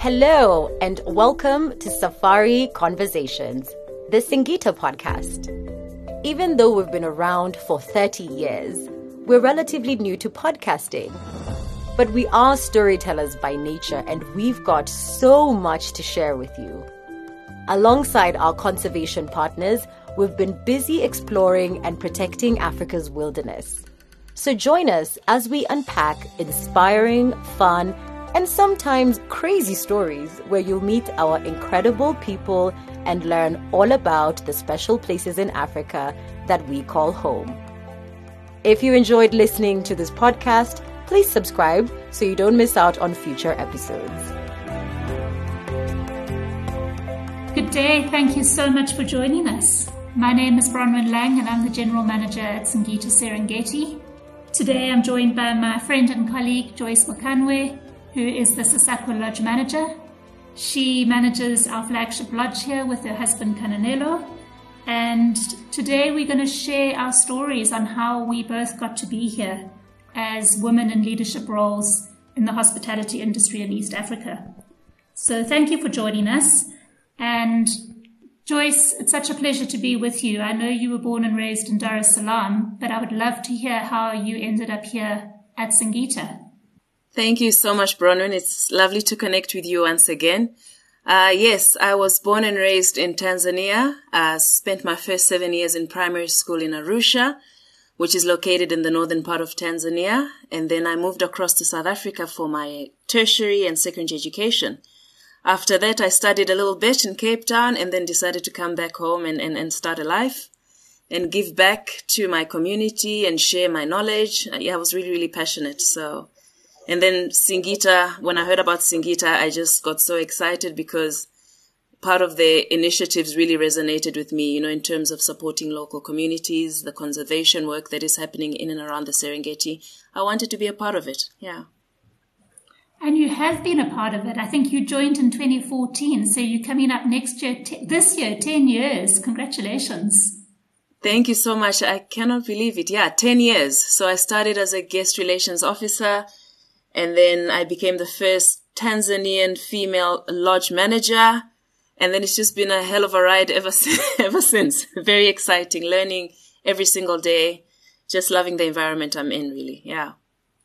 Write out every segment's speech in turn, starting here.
Hello, and welcome to Safari Conversations, the Singita podcast. Even though we've been around for 30 years, we're relatively new to podcasting. But we are storytellers by nature, and we've got so much to share with you. Alongside our conservation partners, we've been busy exploring and protecting Africa's wilderness. So join us as we unpack inspiring, fun, and sometimes crazy stories where you'll meet our incredible people and learn all about the special places in Africa that we call home. If you enjoyed listening to this podcast, please subscribe so you don't miss out on future episodes. Good day. Thank you so much for joining us. My name is Bronwyn Lang and I'm the General Manager at Singita Serengeti. Today I'm joined by my friend and colleague Joyce Mokanwe, who is the Sisakwa Lodge Manager. She manages our flagship lodge here with her husband Kananelo. And today we're going to share our stories on how we both got to be here as women in leadership roles in the hospitality industry in East Africa. So thank you for joining us. And Joyce, it's such a pleasure to be with you. I know you were born and raised in Dar es Salaam, but I would love to hear how you ended up here at Singita. Thank you so much, Bronwyn. It's lovely to connect with you once again. Yes, I was born and raised in Tanzania. I spent my first 7 years in primary school in Arusha, which is located in the northern part of Tanzania. And then I moved across to South Africa for my tertiary and secondary education. After that, I studied a little bit in Cape Town and then decided to come back home and start a life and give back to my community and share my knowledge. I was really, really passionate. And then Singita, when I heard about Singita, I just got so excited because part of the initiatives really resonated with me, in terms of supporting local communities, the conservation work that is happening in and around the Serengeti. I wanted to be a part of it. Yeah. And you have been a part of it. I think you joined in 2014. So you're coming up next year, this year, 10 years. Congratulations. Thank you so much. I cannot believe it. Yeah, 10 years. So I started as a guest relations officer. And then I became the first Tanzanian female lodge manager. And then it's just been a hell of a ride ever since. Very exciting, learning every single day, just loving the environment I'm in, really. Yeah.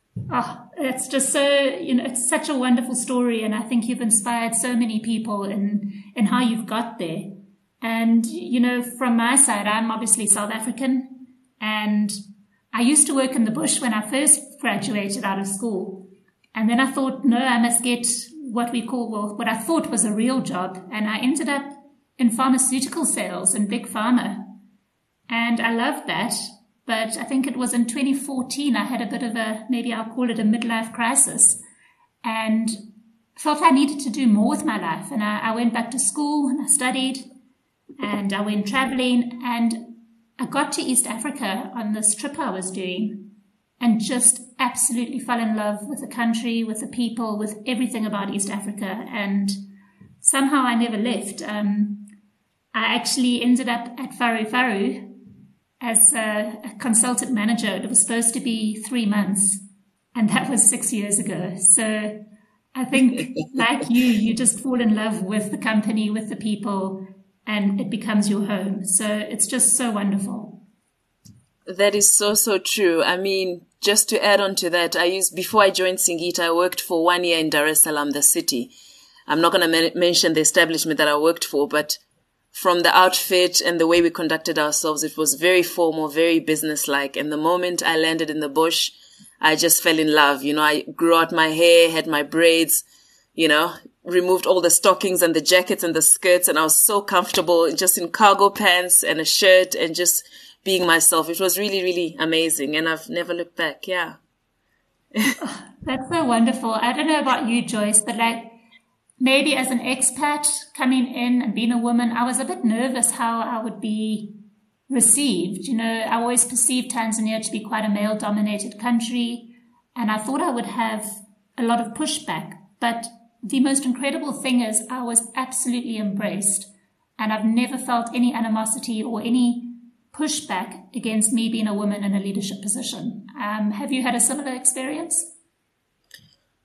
Oh, it's just so, it's such a wonderful story. And I think you've inspired so many people in how you've got there. And, from my side, I'm obviously South African. And I used to work in the bush when I first graduated out of school. And then I thought, no, I must get what I thought was a real job. And I ended up in pharmaceutical sales in Big Pharma. And I loved that. But I think it was in 2014, I had a bit of maybe I'll call it a midlife crisis. And felt I needed to do more with my life. And I went back to school and I studied and I went traveling. And I got to East Africa on this trip I was doing. And just absolutely fell in love with the country, with the people, with everything about East Africa. And somehow I never left. I actually ended up at Faru Faru as a consultant manager. It was supposed to be 3 months, and that was 6 years ago. So I think, like you just fall in love with the company, with the people, and it becomes your home. So it's just so wonderful. That is so, so true. I mean, just to add on to that, before I joined Singita, I worked for 1 year in Dar es Salaam, the city. I'm not going to mention the establishment that I worked for, but from the outfit and the way we conducted ourselves, it was very formal, very businesslike. And the moment I landed in the bush, I just fell in love. I grew out my hair, had my braids, removed all the stockings and the jackets and the skirts. And I was so comfortable just in cargo pants and a shirt and just being myself. It was really, really amazing. And I've never looked back. Yeah. Oh, that's so wonderful. I don't know about you, Joyce, but maybe as an expat coming in and being a woman, I was a bit nervous how I would be received. I always perceived Tanzania to be quite a male-dominated country, and I thought I would have a lot of pushback. But the most incredible thing is I was absolutely embraced, and I've never felt any animosity or any pushback against me being a woman in a leadership position. Have you had a similar experience?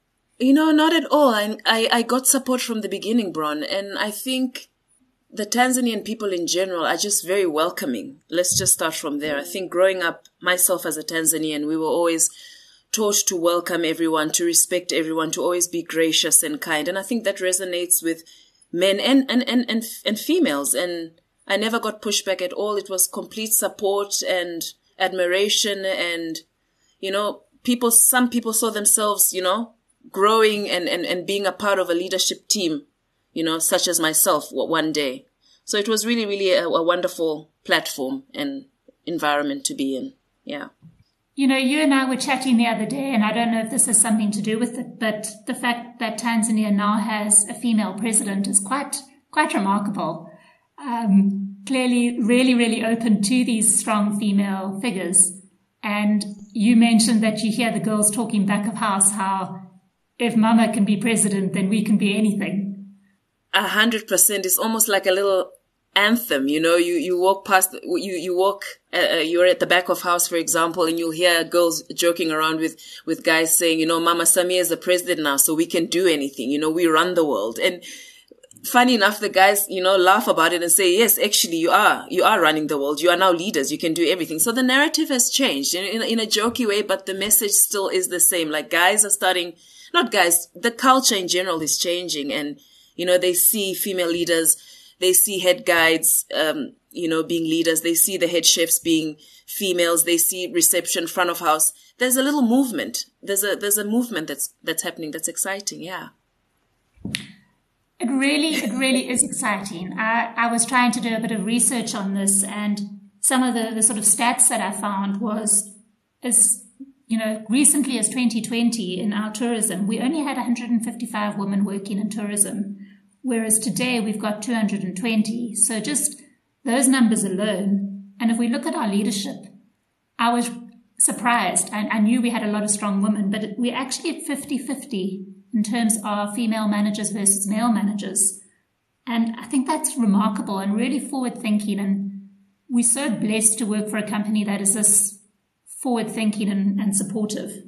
Not at all. I got support from the beginning, Bron, and I think the Tanzanian people in general are just very welcoming. Let's just start from there. I think growing up, myself as a Tanzanian, we were always taught to welcome everyone, to respect everyone, to always be gracious and kind. And I think that resonates with men and females. And I never got pushback at all. It was complete support and admiration. And, some people saw themselves, growing and being a part of a leadership team, such as myself one day. So it was really, really a wonderful platform and environment to be in. Yeah. You and I were chatting the other day, and I don't know if this has something to do with it, but the fact that Tanzania now has a female president is quite remarkable. Clearly really, really open to these strong female figures. And you mentioned that you hear the girls talking back of house how if Mama can be president, then we can be anything. 100%. It's almost like a little anthem. You walk past, you're at the back of house, for example, and you'll hear girls joking around with guys saying, Mama Samia is the president now, so we can do anything. We run the world. And funny enough, the guys, laugh about it and say, yes, actually you are running the world. You are now leaders. You can do everything. So the narrative has changed in a jokey way, but the message still is the same. Like guys are starting, not guys, the culture in general is changing, and, they see female leaders, they see head guides, being leaders. They see the head chefs being females. They see reception, front of house. There's a little movement. There's a movement that's happening. That's exciting. Yeah. It really is exciting. I was trying to do a bit of research on this, and some of the sort of stats that I found was, recently as 2020 in our tourism, we only had 155 women working in tourism. Whereas today we've got 220. So just those numbers alone. And if we look at our leadership, I was surprised. I knew we had a lot of strong women, but we're actually at 50-50 in terms of female managers versus male managers. And I think that's remarkable and really forward thinking. And we're so blessed to work for a company that is this forward thinking and supportive.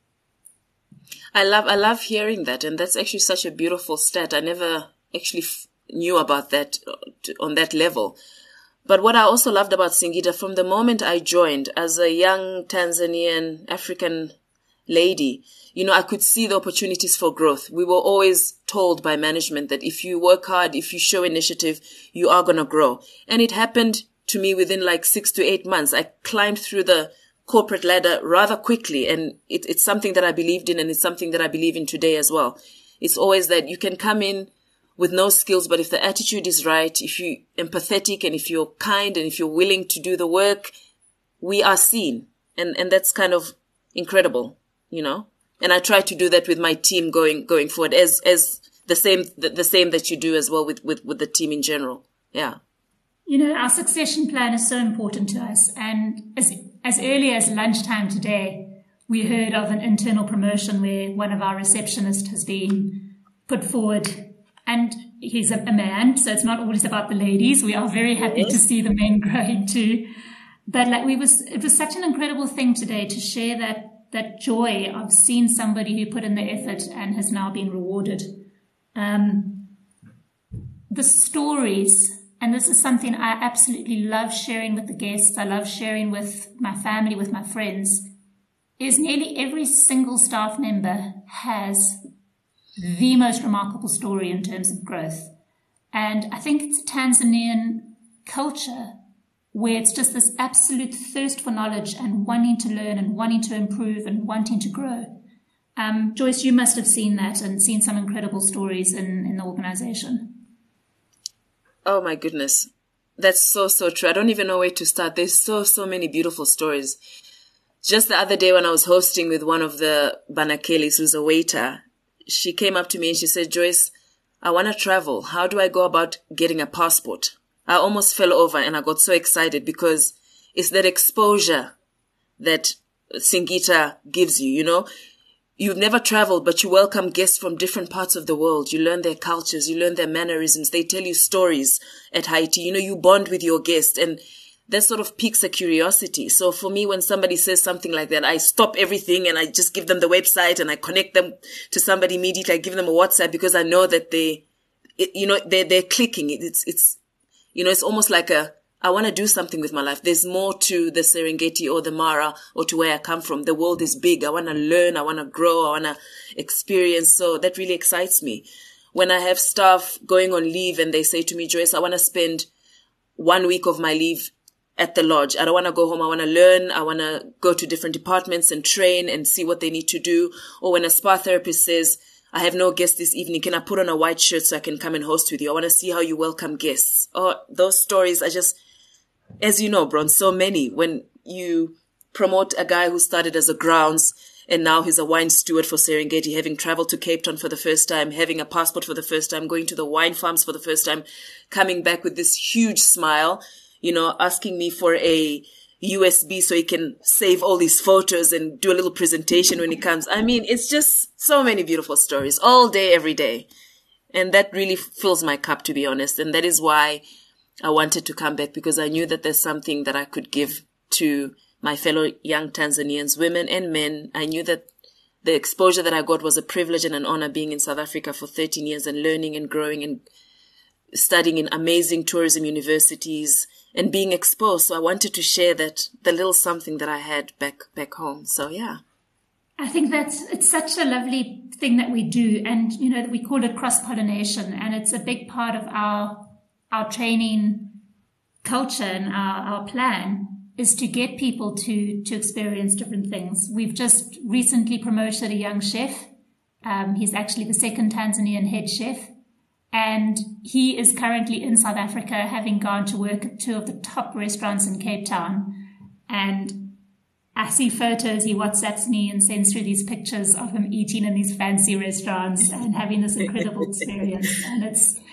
I love hearing that. And that's actually such a beautiful stat. I never actually knew about that on that level. But what I also loved about Singita, from the moment I joined as a young Tanzanian African lady, I could see the opportunities for growth. We were always told by management that if you work hard, if you show initiative, you are going to grow. And it happened to me within like 6 to 8 months. I climbed through the corporate ladder rather quickly. And it's something that I believed in, and it's something that I believe in today as well. It's always that you can come in with no skills, but if the attitude is right, if you're empathetic and if you're kind and if you're willing to do the work, we are seen. And that's kind of incredible, And I try to do that with my team going forward as the same that you do as well with the team in general. Yeah. Our succession plan is so important to us. And as early as lunchtime today, we heard of an internal promotion where one of our receptionists has been put forward. And he's a man, so it's not always about the ladies. We are very happy to see the men growing too. But it was such an incredible thing today to share that joy of seeing somebody who put in the effort and has now been rewarded. The stories, and this is something I absolutely love sharing with the guests, I love sharing with my family, with my friends, is nearly every single staff member has the most remarkable story in terms of growth. And I think it's a Tanzanian culture where it's just this absolute thirst for knowledge and wanting to learn and wanting to improve and wanting to grow. Joyce, you must have seen that and seen some incredible stories in the organization. Oh my goodness. That's so true. I don't even know where to start. There's so many beautiful stories. Just the other day when I was hosting with one of the Banakelis, who's a waiter, she came up to me and she said, Joyce, I want to travel. How do I go about getting a passport? I almost fell over and I got so excited because it's that exposure that Singita gives you, You've never traveled, but you welcome guests from different parts of the world. You learn their cultures. You learn their mannerisms. They tell you stories at Haiti. You bond with your guests. And that sort of piques a curiosity. So for me, when somebody says something like that, I stop everything and I just give them the website and I connect them to somebody immediately. I give them a WhatsApp because I know that they're clicking. It's almost like I want to do something with my life. There's more to the Serengeti or the Mara or to where I come from. The world is big. I want to learn. I want to grow. I want to experience. So that really excites me. When I have staff going on leave and they say to me, Joyce, I want to spend 1 week of my leave at the lodge. I don't want to go home. I want to learn. I want to go to different departments and train and see what they need to do. Or when a spa therapist says, I have no guests this evening, can I put on a white shirt so I can come and host with you? I want to see how you welcome guests. Oh, those stories are just, as you know, Bron, so many. When you promote a guy who started as a grounds and now he's a wine steward for Serengeti, having traveled to Cape Town for the first time, having a passport for the first time, going to the wine farms for the first time, coming back with this huge smile, asking me for a USB so he can save all these photos and do a little presentation when he comes. I mean, it's just so many beautiful stories all day, every day. And that really fills my cup, to be honest. And that is why I wanted to come back, because I knew that there's something that I could give to my fellow young Tanzanians, women and men. I knew that the exposure that I got was a privilege and an honor, being in South Africa for 13 years and learning and growing and studying in amazing tourism universities and being exposed. So I wanted to share the little something that I had back home. So yeah. I think it's such a lovely thing that we do. And, we call it cross-pollination, and it's a big part of our training culture and our plan is to get people to experience different things. We've just recently promoted a young chef. He's actually the second Tanzanian head chef. And he is currently in South Africa, having gone to work at 2 of the top restaurants in Cape Town. And I see photos, he WhatsApps me and sends through these pictures of him eating in these fancy restaurants and having this incredible experience. And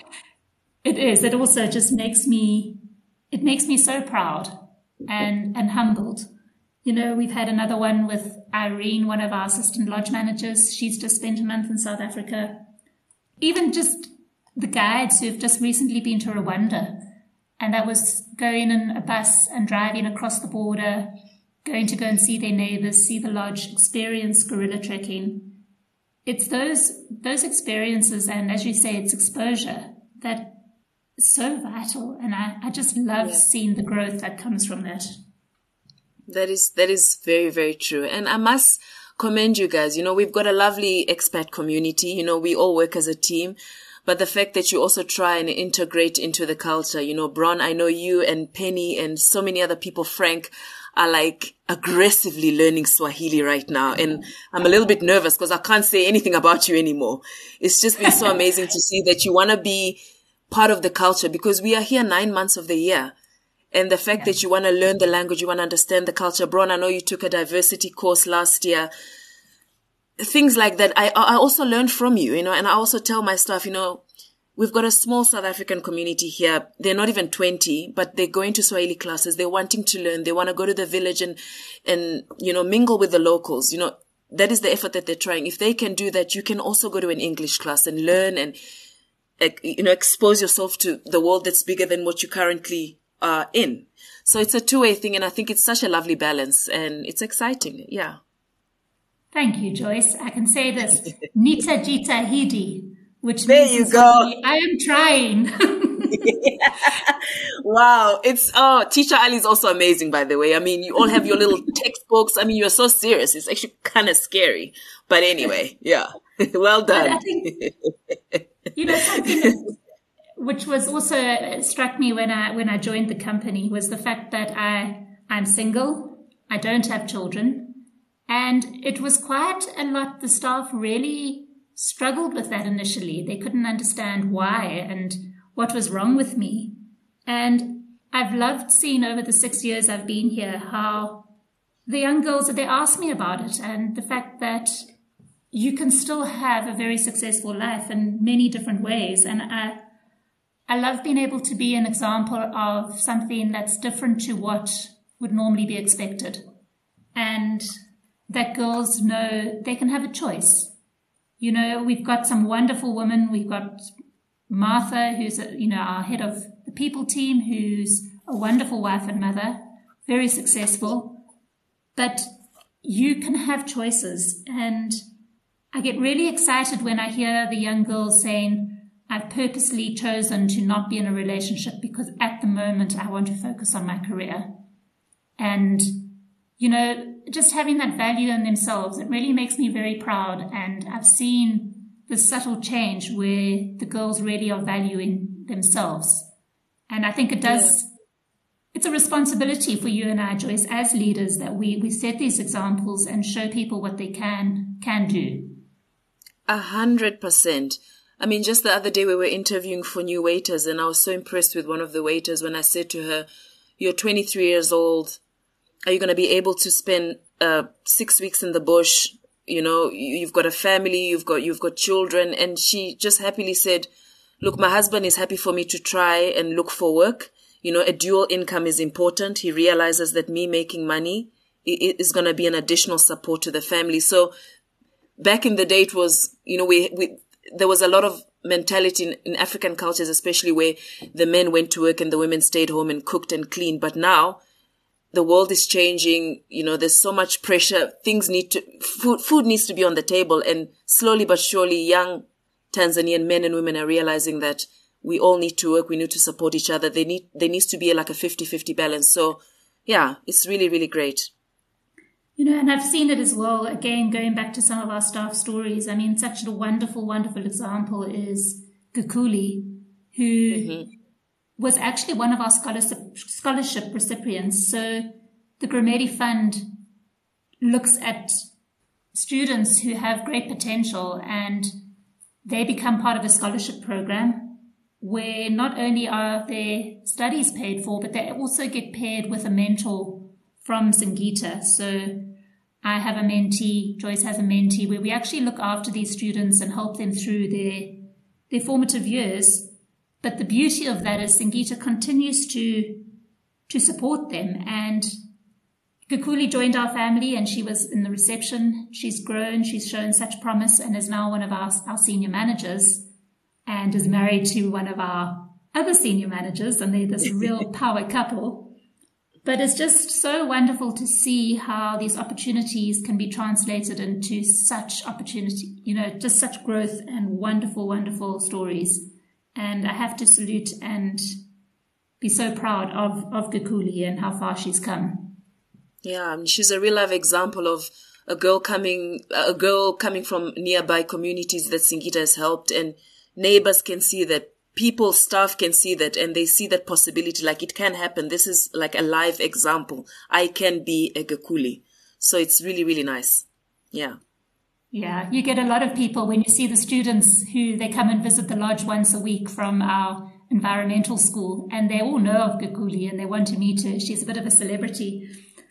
it also just makes me so proud and humbled. We've had another one with Irene, one of our assistant lodge managers. She's just spent a month in South Africa. Even just the guides who've just recently been to Rwanda, and that was going in a bus and driving across the border, going to go and see their neighbors, see the lodge, experience guerrilla trekking. It's those experiences, and as you say, it's exposure that is so vital, and I just love seeing the growth that comes from that. That is very, very true. And I must commend you guys. We've got a lovely expat community. We all work as a team. But the fact that you also try and integrate into the culture, Bron, I know you and Penny and so many other people, Frank, are like aggressively learning Swahili right now. And I'm a little bit nervous because I can't say anything about you anymore. It's just been so amazing to see that you want to be part of the culture, because we are here 9 months of the year. And the fact that you want to learn the language, you want to understand the culture. Bron, I know you took a diversity course last year. Things like that, I also learned from you, and I also tell my staff, we've got a small South African community here. They're not even 20, but they're going to Swahili classes. They're wanting to learn. They want to go to the village and mingle with the locals. That is the effort that they're trying. If they can do that, you can also go to an English class and learn and, expose yourself to the world that's bigger than what you currently are in. So it's a two-way thing, and I think it's such a lovely balance, and it's exciting. Yeah. Thank you, Joyce. I can say this, Nita Jita Hidi, which there means you go. I am trying. Wow. Teacher Ali is also amazing, by the way. I mean, you all have your little textbooks. I mean, you're so serious. It's actually kind of scary. But anyway, yeah. Well done. I think, something which was also struck me when I joined the company was the fact that I'm single. I don't have children. And it was quite a lot. The staff really struggled with that initially. They couldn't understand why and what was wrong with me. And I've loved seeing over the 6 years I've been here how the young girls, they ask me about it, and the fact that you can still have a very successful life in many different ways. And I love being able to be an example of something that's different to what would normally be expected. And that girls know they can have a choice. We've got some wonderful women. We've got Martha, who's, our head of the people team, who's a wonderful wife and mother, very successful, but you can have choices. And I get really excited when I hear the young girls saying, I've purposely chosen to not be in a relationship because at the moment I want to focus on my career. And, you know, just having that value in themselves, it really makes me very proud. And I've seen this subtle change where the girls really are valuing themselves. And I think it does, it's a responsibility for you and I, Joyce, as leaders, that we set these examples and show people what they can do. 100%. I mean, just the other day we were interviewing for new waiters, and I was so impressed with one of the waiters when I said to her, you're 23 years old. Are you going to be able to spend 6 weeks in the bush? You know, you've got a family, you've got children. And she just happily said, look, my husband is happy for me to try and look for work. You know, a dual income is important. He realizes that me making money is going to be an additional support to the family. So back in the day, it was, you know, there was a lot of mentality in African cultures, especially where the men went to work and the women stayed home and cooked and cleaned. But now the world is changing. You know, there's so much pressure. Food needs to be on the table. And slowly but surely, young Tanzanian men and women are realizing that we all need to work. We need to support each other. There needs to be like a 50-50 balance. So yeah, it's really, really great. You know, and I've seen it as well, again, going back to some of our staff stories. I mean, such a wonderful, wonderful example is Gukuli, who was actually one of our scholarship recipients. So the Gramedi Fund looks at students who have great potential, and they become part of a scholarship program where not only are their studies paid for, but they also get paired with a mentor from Singita. So I have a mentee, Joyce has a mentee, where we actually look after these students and help them through their formative years. But the beauty of that is Singita continues to support them. And Gukuli joined our family and she was in the reception. She's grown, she's shown such promise, and is now one of our senior managers, and is married to one of our other senior managers, and they're this real power couple. But it's just so wonderful to see how these opportunities can be translated into such opportunity, you know, just such growth and wonderful, wonderful stories. And I have to salute and be so proud of Gukuli and how far she's come. Yeah, I mean, she's a real life example of a girl coming from nearby communities that Singita has helped, and neighbors can see that. People, staff can see that, and they see that possibility, like it can happen. This is like a live example. I can be a Gukuli. So it's really, really nice. Yeah. Yeah. You get a lot of people when you see the students who they come and visit the lodge once a week from our environmental school, and they all know of Gukuli and they want to meet her. She's a bit of a celebrity.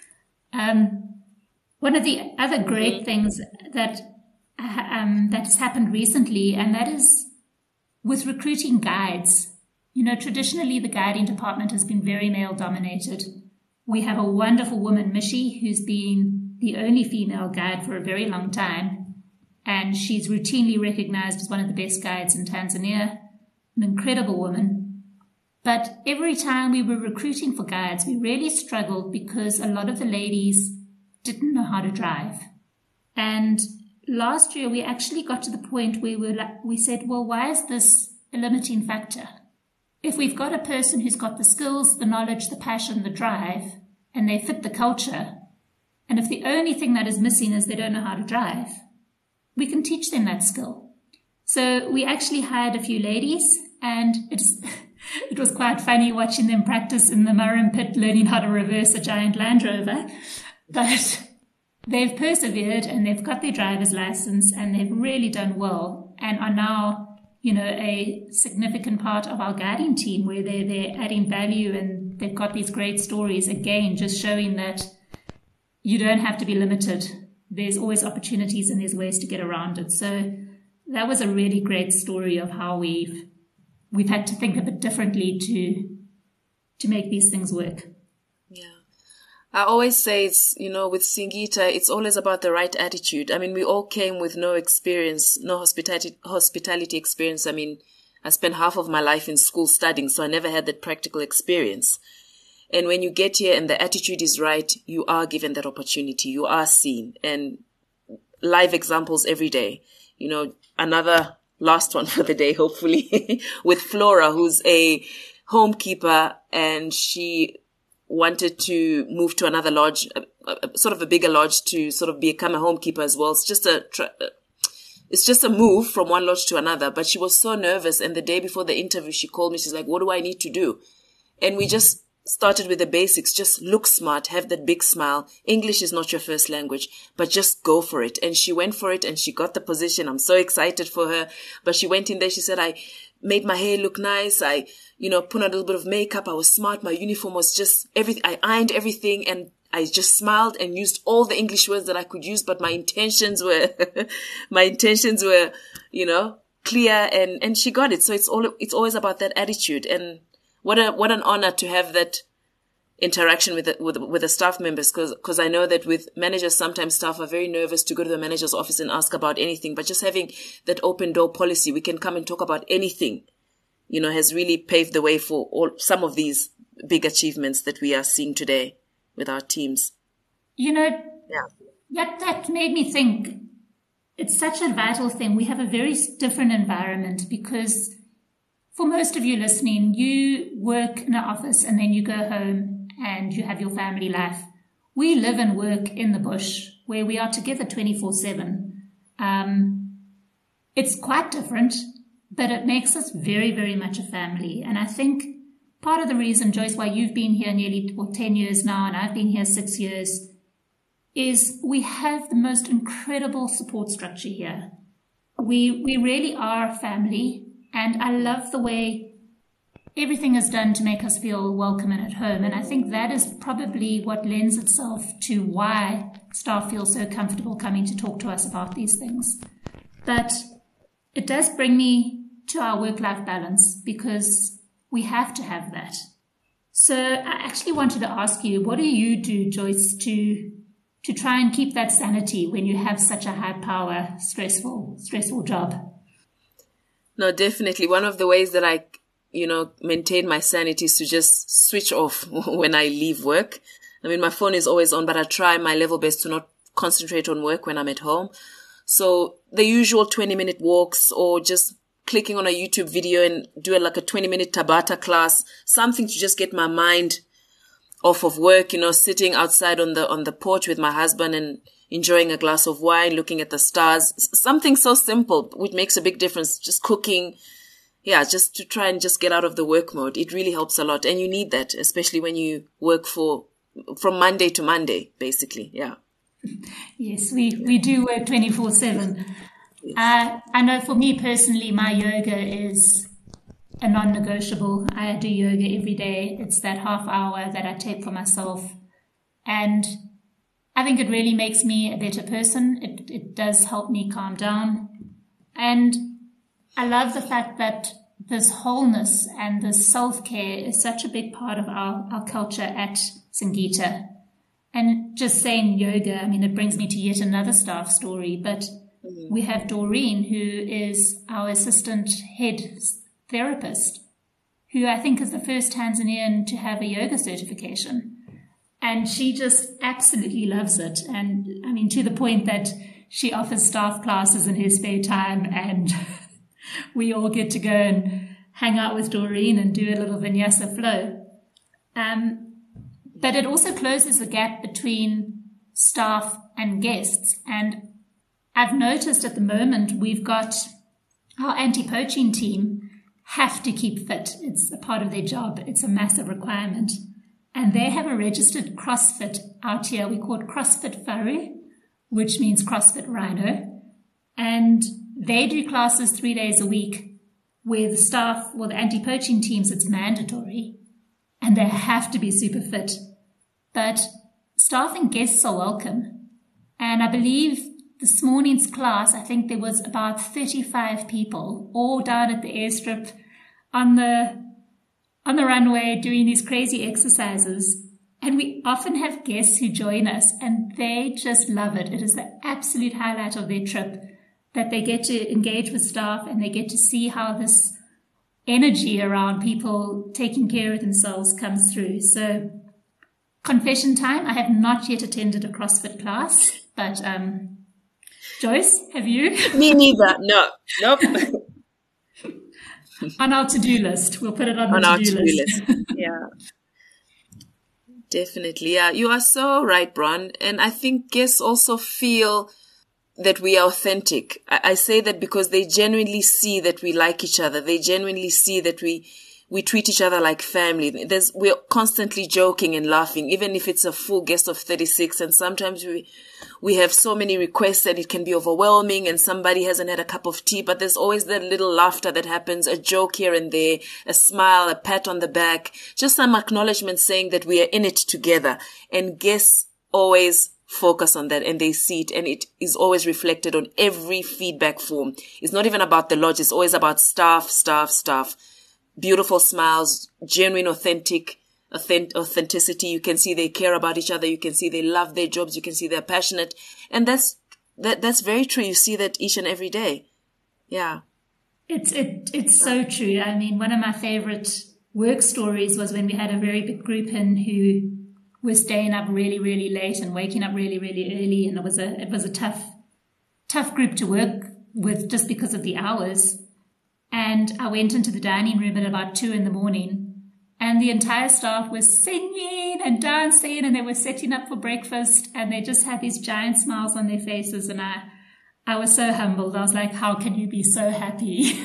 One of the other great things that has happened recently, and that is with recruiting guides. You know, traditionally the guiding department has been very male dominated. We have a wonderful woman, Mishi, who's been the only female guide for a very long time. And she's routinely recognized as one of the best guides in Tanzania, an incredible woman. But every time we were recruiting for guides, we really struggled because a lot of the ladies didn't know how to drive. And last year, we actually got to the point where we said, well, why is this a limiting factor? If we've got a person who's got the skills, the knowledge, the passion, the drive, and they fit the culture, and if the only thing that is missing is they don't know how to drive, we can teach them that skill. So we actually hired a few ladies, and it was quite funny watching them practice in the Murrum pit, learning how to reverse a giant Land Rover. But they've persevered and they've got their driver's license and they've really done well and are now, you know, a significant part of our guiding team where they're adding value, and they've got these great stories, again, just showing that you don't have to be limited. There's always opportunities and there's ways to get around it. So that was a really great story of how we've had to think a bit differently to make these things work. Yeah. I always say it's, you know, with Singita, it's always about the right attitude. I mean, we all came with no experience, no hospitality experience. I mean, I spent half of my life in school studying, so I never had that practical experience. And when you get here and the attitude is right, you are given that opportunity. You are seen, and live examples every day. You know, another last one for the day, hopefully, with Flora, who's a homekeeper, and she wanted to move to another lodge, sort of a bigger lodge, to sort of become a homekeeper as well. It's just a move from one lodge to another. But she was so nervous. And the day before the interview, she called me. She's like, what do I need to do? And we just started with the basics. Just look smart, have that big smile. English is not your first language, but just go for it. And she went for it and she got the position. I'm so excited for her. But she went in there. She said, I made my hair look nice. I, put on a little bit of makeup. I was smart. My uniform was just everything. I ironed everything, and I just smiled and used all the English words that I could use. But my intentions were, clear, and she got it. So it's always about that attitude. And what an honor to have that interaction with the staff members, because I know that with managers, sometimes staff are very nervous to go to the manager's office and ask about anything. But just having that open door policy, we can come and talk about anything, has really paved the way for some of these big achievements that we are seeing today with our teams. That made me think it's such a vital thing. We have a very different environment, because for most of you listening, you work in an office and then you go home and you have your family life. We live and work in the bush where we are together 24/7. It's quite different, but it makes us very, very much a family. And I think part of the reason, Joyce, why you've been here nearly 10 years now and I've been here 6 years, is we have the most incredible support structure here. We really are a family. And I love the way everything is done to make us feel welcome and at home. And I think that is probably what lends itself to why staff feel so comfortable coming to talk to us about these things. But it does bring me to our work-life balance, because we have to have that. So I actually wanted to ask you, what do you do, Joyce, to try and keep that sanity when you have such a high-power, stressful job? No, definitely. One of the ways that I, maintain my sanity is to just switch off when I leave work. I mean, my phone is always on, but I try my level best to not concentrate on work when I'm at home. So the usual 20-minute walks, or just clicking on a YouTube video and do a 20-minute Tabata class, something to just get my mind off of work, sitting outside on the porch with my husband and enjoying a glass of wine, looking at the stars, something so simple, which makes a big difference. Just cooking. Yeah, just to try and just get out of the work mode. It really helps a lot. And you need that, especially when you work from Monday to Monday, basically. Yeah. Yes, we do work 24/7. Yes. I know for me personally, my yoga is a non-negotiable. I do yoga every day. It's that half hour that I take for myself. And I think it really makes me a better person. It does help me calm down. And I love the fact that this wholeness and this self-care is such a big part of our culture at Singita. And just saying yoga, I mean, it brings me to yet another staff story, but we have Doreen, who is our assistant head therapist, who I think is the first Tanzanian to have a yoga certification. And she just absolutely loves it. And I mean, to the point that she offers staff classes in her spare time, and we all get to go and hang out with Doreen and do a little vinyasa flow. But it also closes the gap between staff and guests. And I've noticed at the moment we've got our anti-poaching team have to keep fit. It's a part of their job. It's a massive requirement. And they have a registered CrossFit out here. We call it CrossFit Faru, which means CrossFit Rhino. And they do classes 3 days a week where the staff, the anti-poaching teams, it's mandatory. And they have to be super fit. But staff and guests are welcome. And I believe this morning's class, I think there was about 35 people all down at the airstrip on the runway doing these crazy exercises. And we often have guests who join us and they just love it. It is the absolute highlight of their trip that they get to engage with staff and they get to see how this energy around people taking care of themselves comes through. So, confession time, I have not yet attended a CrossFit class, but Joyce, have you? Me neither. No. Nope. On our to-do list. We'll put it on the to-do list. Yeah. Definitely. Yeah, you are so right, Bron. And I think guests also feel that we are authentic. I say that because they genuinely see that we like each other. They genuinely see that we treat each other like family. We're constantly joking and laughing, even if it's a full guest of 36. And sometimes we have so many requests and it can be overwhelming and somebody hasn't had a cup of tea, but there's always that little laughter that happens, a joke here and there, a smile, a pat on the back, just some acknowledgement saying that we are in it together. And guests always focus on that and they see it, and it is always reflected on every feedback form. It's not even about the lodge. It's always about staff. Beautiful smiles, genuine, authenticity. You can see they care about each other. You can see they love their jobs. You can see they're passionate. And that's very true. You see that each and every day. Yeah. It's so true. I mean, one of my favorite work stories was when we had a very big group in who were staying up really, really late and waking up really, really early. And it was a tough group to work with just because of the hours. And I went into the dining room at about 2 a.m, and the entire staff was singing and dancing, and they were setting up for breakfast, and they just had these giant smiles on their faces. And I was so humbled. I was like, how can you be so happy?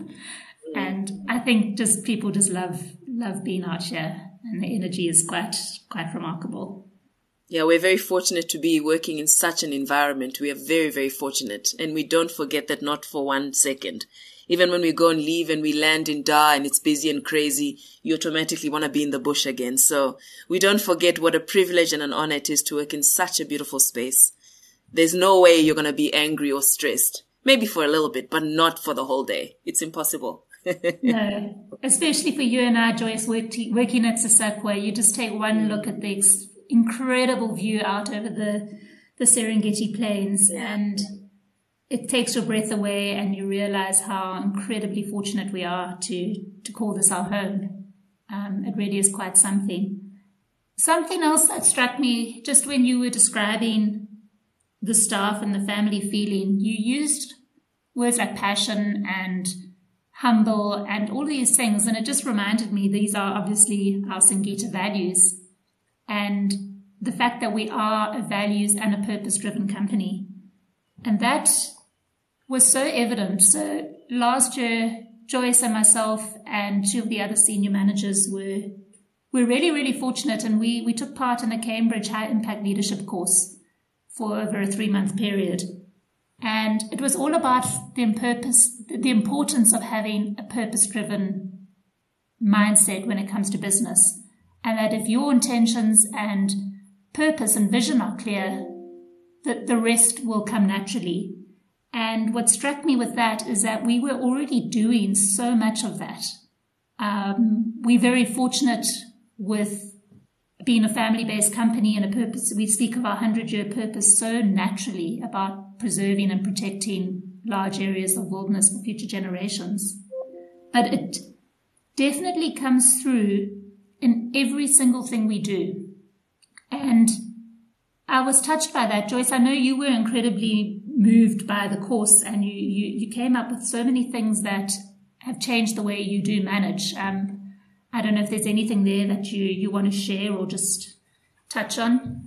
And I think just people just love being out here, and the energy is quite remarkable. Yeah, we're very fortunate to be working in such an environment. We are very, very fortunate. And we don't forget that, not for 1 second. Even when we go and leave and we land in Dar and it's busy and crazy, you automatically want to be in the bush again. So we don't forget what a privilege and an honor it is to work in such a beautiful space. There's no way you're going to be angry or stressed. Maybe for a little bit, but not for the whole day. It's impossible. No, especially for you and I, Joyce, working at Sisakwa. You just take one look at the incredible view out over the Serengeti Plains, and it takes your breath away, and you realize how incredibly fortunate we are to call this our home. It really is quite something. Something else that struck me just when you were describing the staff and the family feeling, you used words like passion and humble and all these things, and it just reminded me these are obviously our Singita values, and the fact that we are a values and a purpose-driven company. And that was so evident. So last year, Joyce and myself and 2 of the other senior managers were really, really fortunate, and we took part in a Cambridge High Impact Leadership course for over a 3-month period. And it was all about the importance of having a purpose-driven mindset when it comes to business. And that if your intentions and purpose and vision are clear, that the rest will come naturally. And what struck me with that is that we were already doing so much of that. We're very fortunate with being a family-based company and a purpose. We speak of our 100-year purpose so naturally about preserving and protecting large areas of wilderness for future generations. But it definitely comes through in every single thing we do. And I was touched by that. Joyce, I know you were incredibly moved by the course, and you came up with so many things that have changed the way you do manage. I don't know if there's anything there that you want to share or just touch on.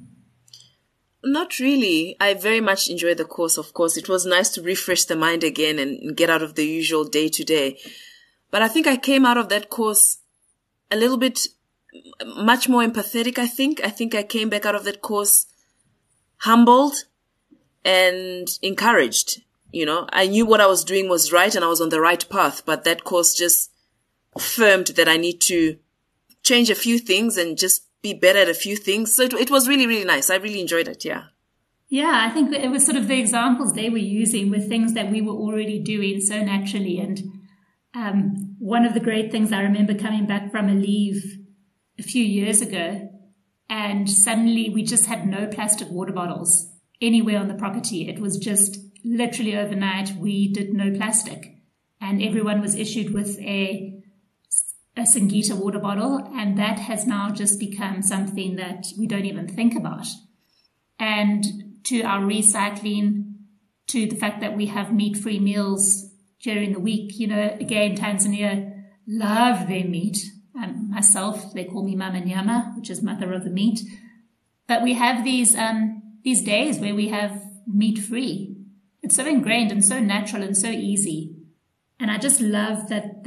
Not really. I very much enjoyed the course, of course. It was nice to refresh the mind again and get out of the usual day-to-day. But I think I came out of that course a little bit much more empathetic, I think. I think I came back out of that course humbled and encouraged. You know, I knew what I was doing was right and I was on the right path, but that course just affirmed that I need to change a few things and just be better at a few things. So it was really, really nice. I really enjoyed it. Yeah. Yeah, I think that it was sort of the examples they were using were things that we were already doing so naturally. And one of the great things I remember coming back from a leave a few years ago, and suddenly we just had no plastic water bottles anywhere on the property. It was just literally overnight we did no plastic, and everyone was issued with a a Singita water bottle, and that has now just become something that we don't even think about. And to our recycling, to the fact that we have meat-free meals during the week. Again, Tanzania love their meat. Myself, they call me Mama Nyama, which is mother of the meat. But we have these days where we have meat-free. It's so ingrained and so natural and so easy. And I just love that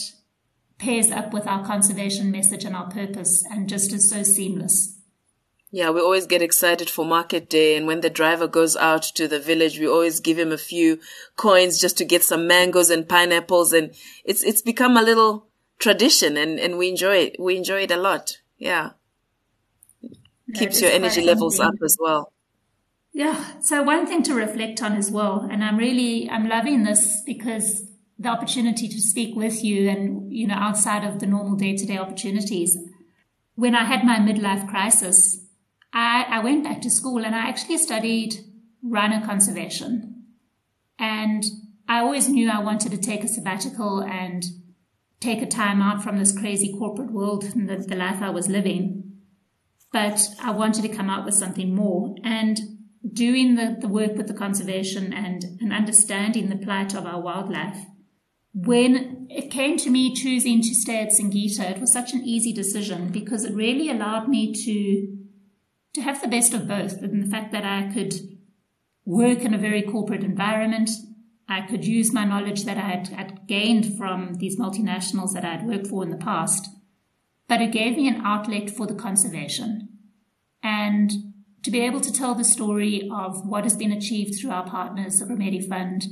pairs up with our conservation message and our purpose and just is so seamless. Yeah, we always get excited for market day. And when the driver goes out to the village, we always give him a few coins just to get some mangoes and pineapples. And it's become a little tradition and we enjoy it. We enjoy it a lot. Yeah. Keeps your energy levels up as well. Yeah. So one thing to reflect on as well. And I'm loving this because the opportunity to speak with you and, outside of the normal day-to-day opportunities. When I had my midlife crisis, I went back to school and I actually studied rhino conservation. And I always knew I wanted to take a sabbatical and take a time out from this crazy corporate world and the life I was living. But I wanted to come out with something more. And doing the work with the conservation and understanding the plight of our wildlife, when it came to me choosing to stay at Singita, it was such an easy decision because it really allowed me to have the best of both, and the fact that I could work in a very corporate environment. I could use my knowledge that I had gained from these multinationals that I had worked for in the past, but it gave me an outlet for the conservation and to be able to tell the story of what has been achieved through our partners, the Gramedi Fund,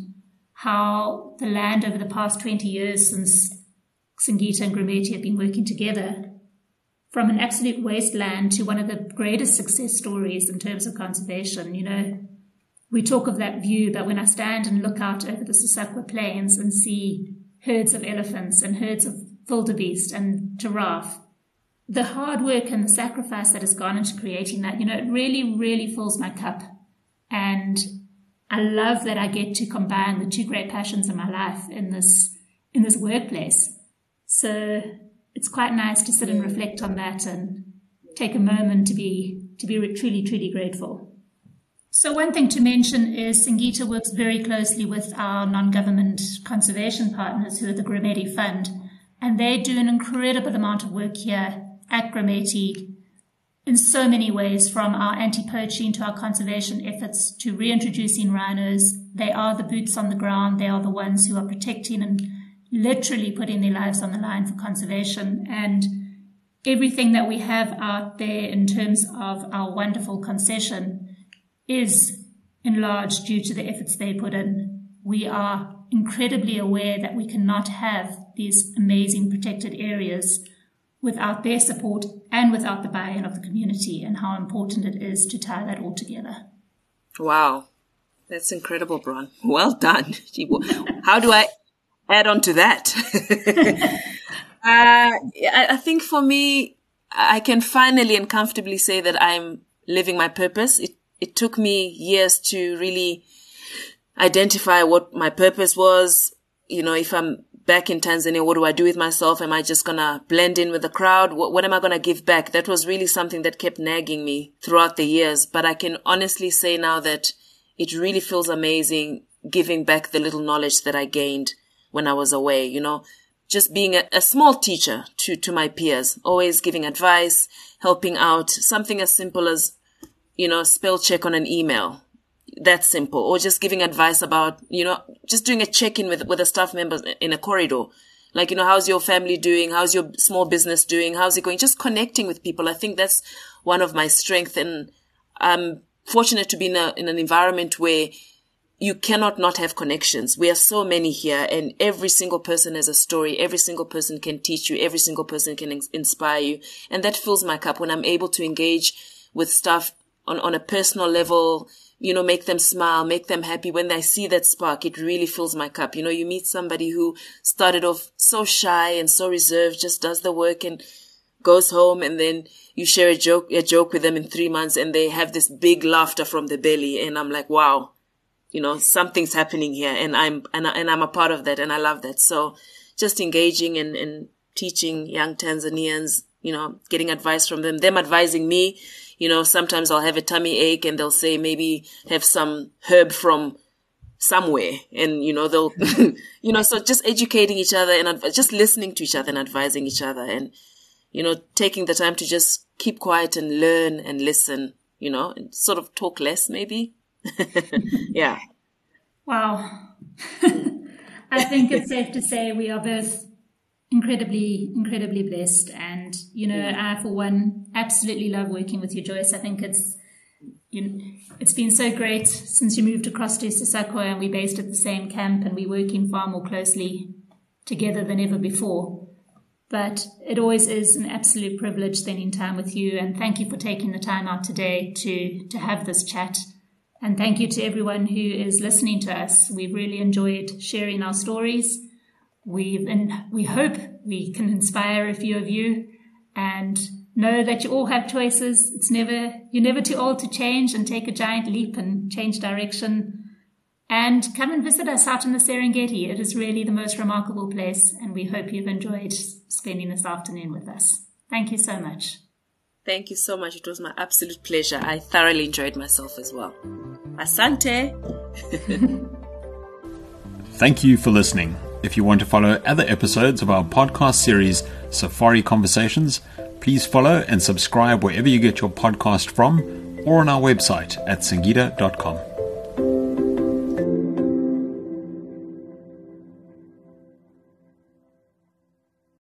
how the land over the past 20 years since Singita and Gramedi have been working together, from an absolute wasteland to one of the greatest success stories in terms of conservation. We talk of that view, but when I stand and look out over the Sosakwa Plains and see herds of elephants and herds of wildebeest and giraffe, the hard work and the sacrifice that has gone into creating that, it really, really fills my cup. And I love that I get to combine the two great passions in my life in this workplace. So it's quite nice to sit and reflect on that and take a moment to be truly, truly grateful. So one thing to mention is Singita works very closely with our non-government conservation partners who are the Gramedi Fund, and they do an incredible amount of work here at Gramedi in so many ways, from our anti-poaching to our conservation efforts to reintroducing rhinos. They are the boots on the ground. They are the ones who are protecting and literally putting their lives on the line for conservation. And everything that we have out there in terms of our wonderful concession is enlarged due to the efforts they put in. We are incredibly aware that we cannot have these amazing protected areas without their support and without the buy-in of the community, and how important it is to tie that all together. Wow. That's incredible, Bron. Well done. How do I add on to that? I think for me, I can finally and comfortably say that I'm living my purpose. It took me years to really identify what my purpose was. If I'm back in Tanzania, what do I do with myself? Am I just going to blend in with the crowd? What am I going to give back? That was really something that kept nagging me throughout the years. But I can honestly say now that it really feels amazing giving back the little knowledge that I gained when I was away, just being a small teacher to my peers, always giving advice, helping out, something as simple as, spell check on an email. That's simple. Or just giving advice about, just doing a check-in with the staff members in a corridor. Like, how's your family doing? How's your small business doing? How's it going? Just connecting with people. I think that's one of my strengths. And I'm fortunate to be in an environment where you cannot not have connections. We are so many here, and every single person has a story. Every single person can teach you. Every single person can inspire you. And that fills my cup when I'm able to engage with staff on a personal level, make them smile, make them happy. When I see that spark, it really fills my cup. You meet somebody who started off so shy and so reserved, just does the work and goes home, and then you share a joke with them in 3 months and they have this big laughter from the belly. And I'm like, wow, something's happening here, and I'm a part of that, and I love that. So just engaging and teaching young Tanzanians, getting advice from them advising me. Sometimes I'll have a tummy ache and they'll say maybe have some herb from somewhere, and they'll so just educating each other and just listening to each other and advising each other, and taking the time to just keep quiet and learn and listen, and sort of talk less maybe. Yeah. Wow. I think it's safe to say we are both incredibly blessed, and I for one absolutely love working with you, Joyce. I think it's been so great since you moved across to Sisakwa, and we're based at the same camp and we're working far more closely together than ever before. But it always is an absolute privilege spending time with you, and thank you for taking the time out today to have this chat. And thank you to everyone who is listening to us. We've really enjoyed sharing our stories. We hope we can inspire a few of you, and know that you all have choices. You're never too old to change and take a giant leap and change direction. And come and visit us out in the Serengeti. It is really the most remarkable place, and we hope you've enjoyed spending this afternoon with us. Thank you so much. Thank you so much. It was my absolute pleasure. I thoroughly enjoyed myself as well. Asante. Thank you for listening. If you want to follow other episodes of our podcast series, Safari Conversations, please follow and subscribe wherever you get your podcast from, or on our website at singita.com.